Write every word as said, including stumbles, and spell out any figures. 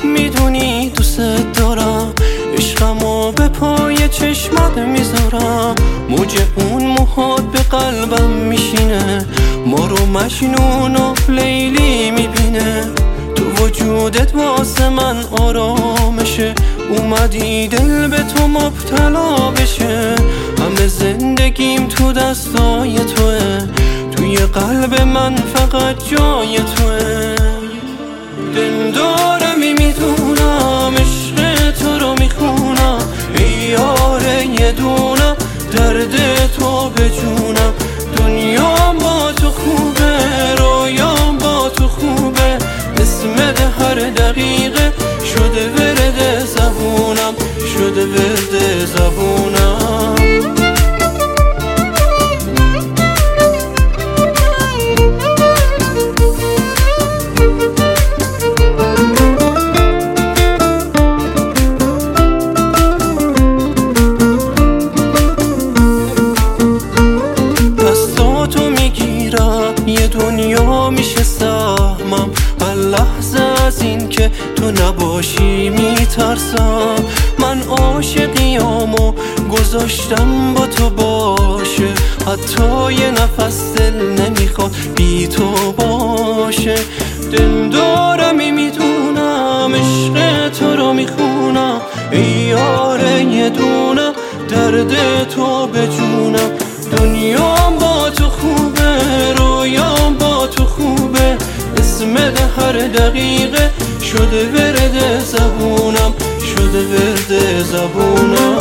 میدونی دوست دارم، عشقمو به پای چشمت میذارم. موج اون موهات به قلبم میشینه، ما رو مجنون و لیلی میبینه. تو وجودت واسه من آرامشه، اومدی دل به تو مبتلا بشه. همه زندگیم تو دستای توه، توی قلب من فقط جای توه. دل دارم میدونم عشق تو رو میخونم، ای یاره یه دونم درد تو به جونم. دنیام با تو خوبه، رویام با تو خوبه، اسمت هر دقیقه شده ورد زبونم، شده ورد زبونم. یه دنیا میشه سهمم، هر لحظه از این که تو نباشی میترسم. من عاشقیامو گذاشتم با تو باشه، حتی یه نفس دل نمیخواد بی تو باشه. دل دارم میدونم عشق تو رو میخونم، ای یاره یه دونم درد تو به جونم. دنیام با تو خوبه، رویام با تو خوبه، اسمت هر دقیقه شده ورد زبونم، شده ورد زبونم.